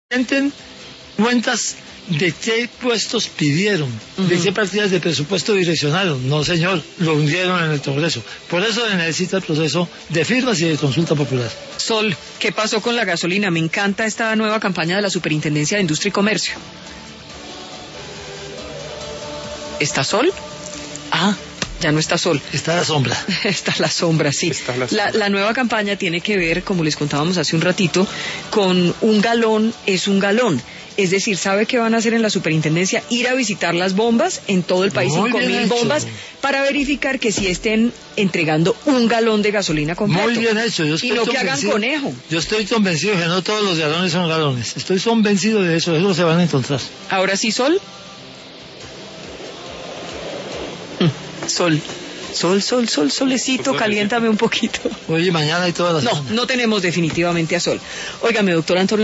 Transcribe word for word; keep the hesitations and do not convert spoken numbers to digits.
presenten cuentas de qué puestos pidieron, uh-huh. de qué partidas de presupuesto direccionaron. No, señor, lo hundieron en el Congreso. Por eso se necesita el proceso de firmas y de consulta popular. Sol, ¿qué pasó con la gasolina? Me encanta esta nueva campaña de la Superintendencia de Industria y Comercio. ¿Está Sol? Ah, ya no está Sol. Está la sombra. Está la sombra, sí. Está la, sombra. La, la nueva campaña tiene que ver, como les contábamos hace un ratito, con un galón es un galón. Es decir, ¿sabe qué van a hacer en la superintendencia? Ir a visitar las bombas en todo el país, cinco mil bombas, para verificar que sí estén entregando un galón de gasolina completo. Muy bien hecho. Yo estoy y no que hagan conejo. Yo estoy convencido que no todos los galones son galones. Estoy convencido de eso, eso se van a encontrar. ¿Ahora sí, Sol? Sol. Sol, sol, sol, solecito, caliéntame un poquito. Oye, mañana y todas las... No, no tenemos definitivamente a Sol. Óigame, doctor Antonio.